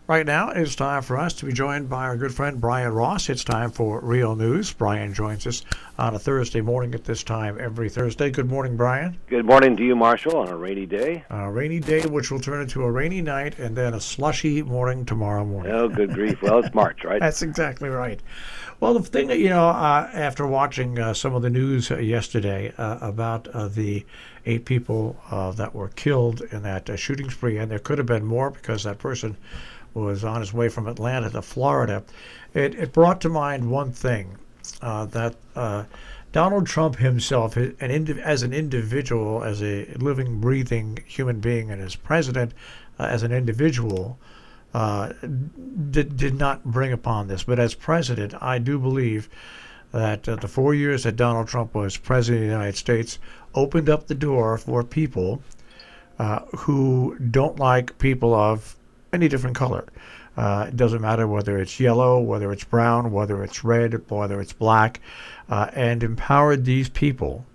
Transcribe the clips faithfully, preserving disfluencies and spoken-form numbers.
Right now, it's time for us to be joined by our good friend Brian Ross. It's time for Real News. Brian joins us on a Thursday morning at this time every Thursday. Good morning, Brian. Good morning to you, Marshall, on a rainy day. A rainy day, which will turn into a rainy night, and then a slushy morning tomorrow morning. Oh, good grief. Well, it's March, right? That's exactly right. Well, the thing that, you know, uh, after watching uh, some of the news uh, yesterday uh, about uh, the eight people uh, that were killed in that uh, shooting spree, and there could have been more because that person was on his way from Atlanta to Florida, it, it brought to mind one thing, uh, that uh, Donald Trump himself, an indiv- as an individual, as a living, breathing human being, and as president, uh, as an individual, uh, did, did not bring upon this. But as president, I do believe that uh, the four years that Donald Trump was president of the United States opened up the door for people uh, who don't like people of any different color. Uh, it doesn't matter whether it's yellow, whether it's brown, whether it's red, whether it's black, uh, and empowered these people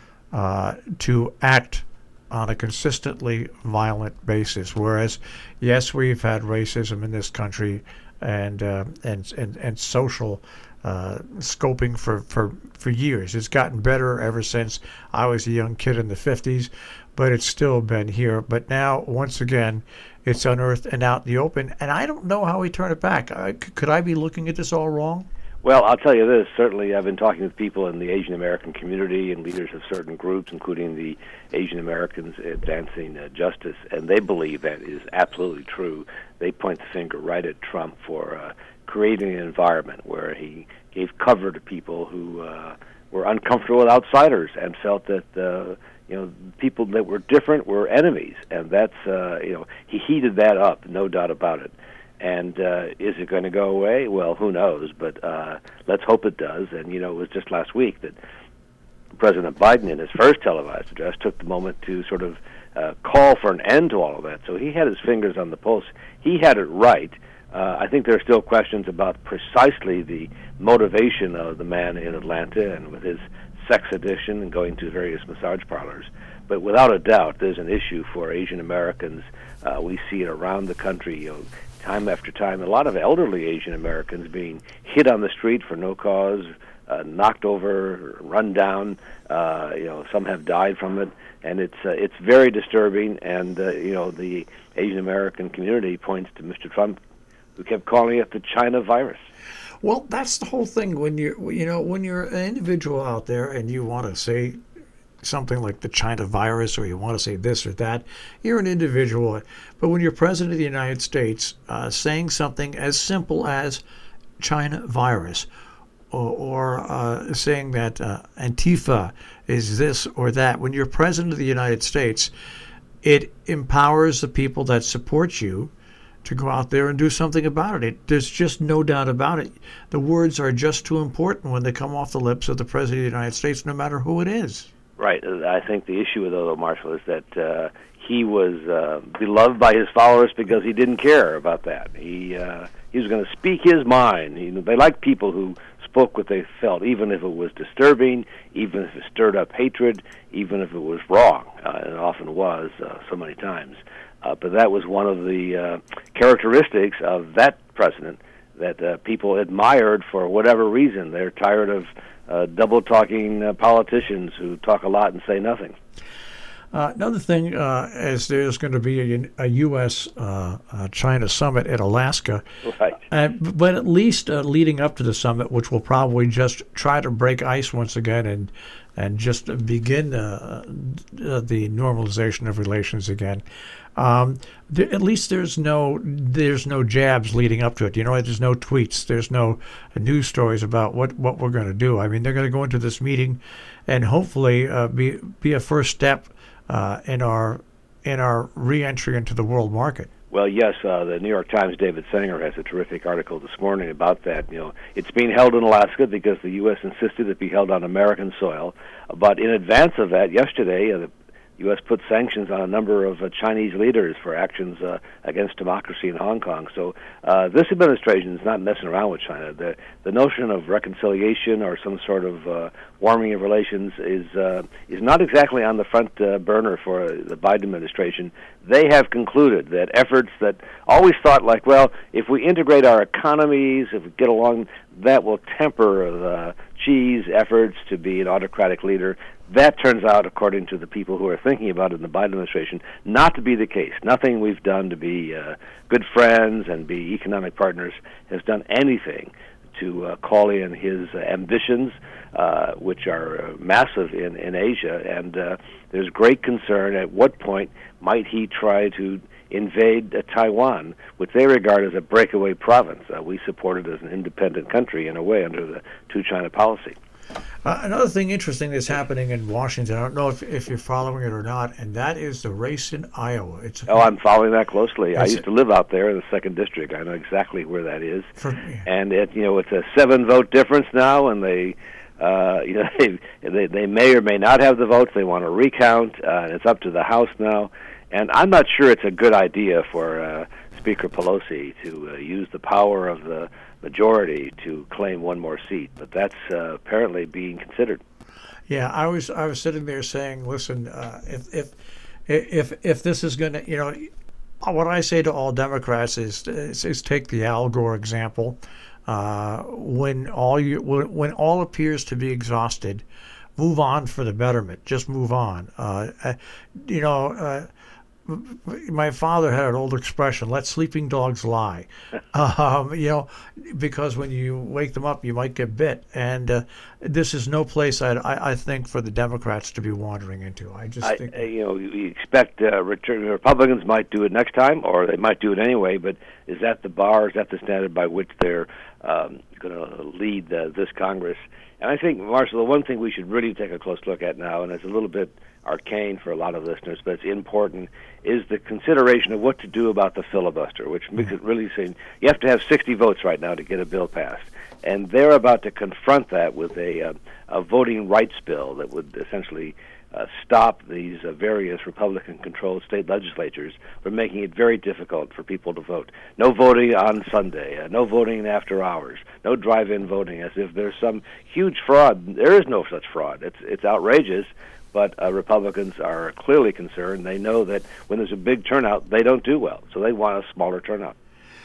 uh, to act on a consistently violent basis. Whereas, yes, we've had racism in this country and uh, and, and and social uh, scoping for, for, for years. It's gotten better ever since I was a young kid in the fifties, but it's still been here. But now, once again, it's unearthed and out in the open, and I don't know how we turn it back. Uh, c- could I be looking at this all wrong? Well, I'll tell you this. Certainly, I've been talking with people in the Asian American community and leaders of certain groups, including the Asian Americans Advancing uh, Justice, and they believe that is absolutely true. They point the finger right at Trump for uh, creating an environment where he gave cover to people who uh, were uncomfortable with outsiders and felt that uh, you know, people that were different were enemies, and that's, uh, you know, he heated that up, no doubt about it. And uh, is it going to go away? Well, who knows, but uh, let's hope it does. And, you know, it was just last week that President Biden, in his first televised address, took the moment to sort of uh, call for an end to all of that. So he had his fingers on the pulse. He had it right. Uh, I think there are still questions about precisely the motivation of the man in Atlanta and with his sex addiction and going to various massage parlors. But without a doubt, there's an issue for Asian Americans. Uh, we see it around the country, you know, time after time. A lot of elderly Asian Americans being hit on the street for no cause, uh, knocked over, run down. Uh, you know, some have died from it, and it's uh, it's very disturbing. And uh, you know, the Asian American community points to Mister Trump, who kept calling it the China virus. Well, that's the whole thing. When you you know when you're an individual out there and you want to say something like the China virus, or you want to say this or that, you're an individual. But when you're president of the United States, uh, saying something as simple as China virus, or, or uh, saying that uh, Antifa is this or that, when you're president of the United States, it empowers the people that support you to go out there and do something about it. it. There's just no doubt about it. The words are just too important when they come off the lips of the President of the United States, no matter who it is. Right. I think the issue, though, Marshall, is that uh, he was uh, beloved by his followers because he didn't care about that. He uh, he was going to speak his mind. He, they liked people who spoke what they felt, even if it was disturbing, even if it stirred up hatred, even if it was wrong, uh, and it often was uh, so many times. Uh, but that was one of the uh, characteristics of that president that uh, people admired for whatever reason. They're tired of uh, double-talking uh, politicians who talk a lot and say nothing. Uh, another thing uh, is there's going to be a, a U S Uh, uh, China summit in Alaska. Right. Uh, but at least uh, leading up to the summit, which will probably just try to break ice once again and and just begin uh, the normalization of relations again. Um, th- at least there's no there's no jabs leading up to it. You know, there's no tweets. There's no news stories about what, what we're going to do. I mean, they're going to go into this meeting and hopefully uh, be be a first step uh, in our in our re-entry into the world market. Well, yes, uh, the New York Times' David Sanger has a terrific article this morning about that. You know, it's being held in Alaska because the U S insisted it be held on American soil. But in advance of that, yesterday, uh, the U S put sanctions on a number of uh, Chinese leaders for actions uh, against democracy in Hong Kong. So uh, this administration is not messing around with China. The the notion of reconciliation or some sort of uh, warming of relations is uh, is not exactly on the front uh, burner for uh, the Biden administration. They have concluded that efforts that always thought like, well, if we integrate our economies, if we get along, that will temper the Xi's efforts to be an autocratic leader. That turns out, according to the people who are thinking about it in the Biden administration, not to be the case. Nothing we've done to be uh, good friends and be economic partners has done anything to uh, call in his uh, ambitions, uh, which are uh, massive in, in Asia. And uh, there's great concern at what point might he try to invade uh, Taiwan, which they regard as a breakaway province. Uh, we support it as an independent country in a way under the two-China policy. Uh, another thing interesting that's happening in Washington, I don't know if, if you're following it or not, and that is the race in Iowa. It's oh, I'm following that closely. I used to live out there in the second district. I know exactly where that is. For, yeah. And it, you know, it's a seven-vote difference now, and they, uh, you know, they, they they may or may not have the votes. They want to recount, uh, and it's up to the House now. And I'm not sure it's a good idea for uh, Speaker Pelosi to uh, use the power of the majority to claim one more seat, but that's uh, apparently being considered. Yeah, I was I was sitting there saying, listen, uh, if if if if this is going to, you know, what I say to all Democrats is is, is take the Al Gore example. Uh, when all you when, when all appears to be exhausted, move on for the betterment. Just move on. Uh, uh, you know. Uh, My father had an old expression, let sleeping dogs lie. Um, you know, because when you wake them up, you might get bit. And uh, this is no place, I, I, I think, for the Democrats to be wandering into. I just I, think... You know, we expect uh, return, Republicans might do it next time, or they might do it anyway, but is that the bar, is that the standard by which they're um, going to lead uh, this Congress? And I think, Marshall, the one thing we should really take a close look at now, and it's a little bit arcane for a lot of listeners, but it's important, is the consideration of what to do about the filibuster, which makes it really seem you have to have sixty votes right now to get a bill passed. And they're about to confront that with a, uh, a voting rights bill that would essentially uh, stop these uh, various Republican-controlled state legislatures from making it very difficult for people to vote. No voting on Sunday, uh, no voting after hours, no drive-in voting, as if there's some huge fraud. There is no such fraud. It's it's outrageous. But uh, Republicans are clearly concerned. They know that when there's a big turnout, they don't do well. So they want a smaller turnout.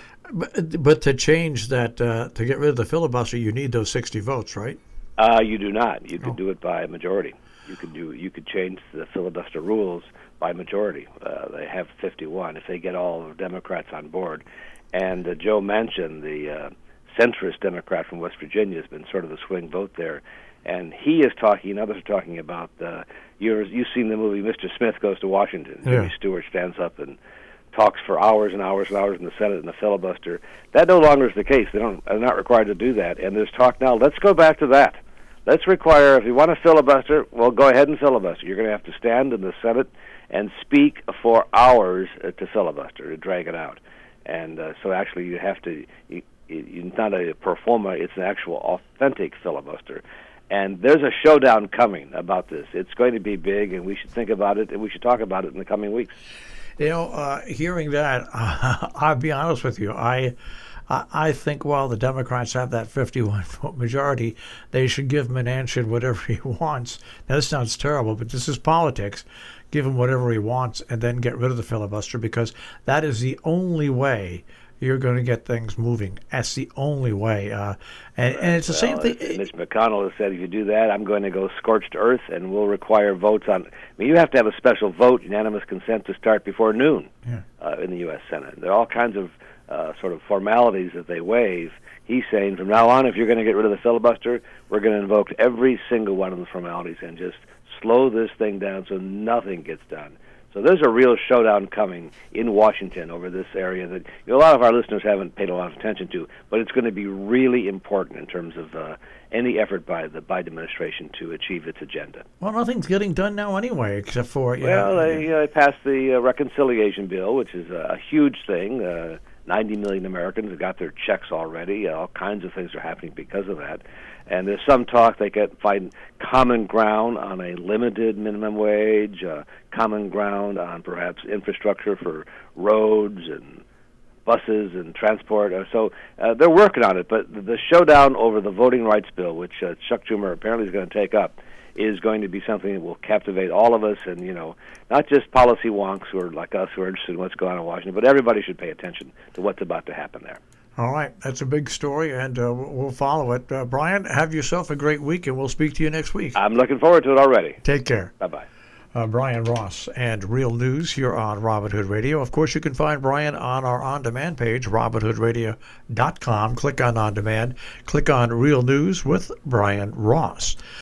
But, but to change that, uh, to get rid of the filibuster, you need those sixty votes, right? Uh, you do not. You could Oh. do it by majority. You could do. You could change the filibuster rules by majority. Uh, they have fifty-one if they get all the Democrats on board. And uh, Joe Manchin, the uh, centrist Democrat from West Virginia, has been sort of the swing vote there. And he is talking, others are talking about, uh, you're, you've seen the movie Mister Smith Goes to Washington. Yeah. Jimmy Stewart stands up and talks for hours and hours and hours in the Senate in the filibuster. That no longer is the case. They don't, are not required to do that. And there's talk now, let's go back to that. Let's require, if you want to filibuster, well, go ahead and filibuster. You're going to have to stand in the Senate and speak for hours uh, to filibuster, to drag it out. And uh, so actually you have to, you, you, it's not a pro forma, it's an actual authentic filibuster. And there's a showdown coming about this. It's going to be big, and we should think about it, and we should talk about it in the coming weeks. You know, uh, hearing that, uh, I'll be honest with you. I, I, I think while the Democrats have that fifty-one vote majority, they should give Manchin whatever he wants. Now, this sounds terrible, but this is politics. Give him whatever he wants, and then get rid of the filibuster, because that is the only way you're going to get things moving. That's the only way. Uh, and, and it's the well, same thing. Mitch McConnell has said, if you do that, I'm going to go scorched earth, and we'll require votes on... I mean, you have to have a special vote, unanimous consent, to start before noon Yeah. uh, in the U S Senate. There are all kinds of uh, sort of formalities that they waive. He's saying, from now on, if you're going to get rid of the filibuster, we're going to invoke every single one of the formalities and just slow this thing down so nothing gets done. So there's a real showdown coming in Washington over this area that you know, a lot of our listeners haven't paid a lot of attention to, but it's going to be really important in terms of uh, any effort by the Biden administration to achieve its agenda. Well, nothing's getting done now anyway, except for... You Well, know, they uh, passed the uh, reconciliation bill, which is a huge thing. Uh, ninety million Americans have got their checks already. All kinds of things are happening because of that. And there's some talk they could find common ground on a limited minimum wage, uh, common ground on perhaps infrastructure for roads and buses and transport. Uh, so uh, they're working on it. But the showdown over the voting rights bill, which uh, Chuck Schumer apparently is going to take up, is going to be something that will captivate all of us, and, you know, not just policy wonks who are like us who are interested in what's going on in Washington, but everybody should pay attention to what's about to happen there. All right. That's a big story, and uh, we'll follow it. Uh, Brian, have yourself a great week, and we'll speak to you next week. I'm looking forward to it already. Take care. Bye-bye. Uh, Brian Ross and Real News here on Robin Hood Radio. Of course, you can find Brian on our on-demand page, robin hood radio dot com. Click on On Demand. Click on Real News with Brian Ross.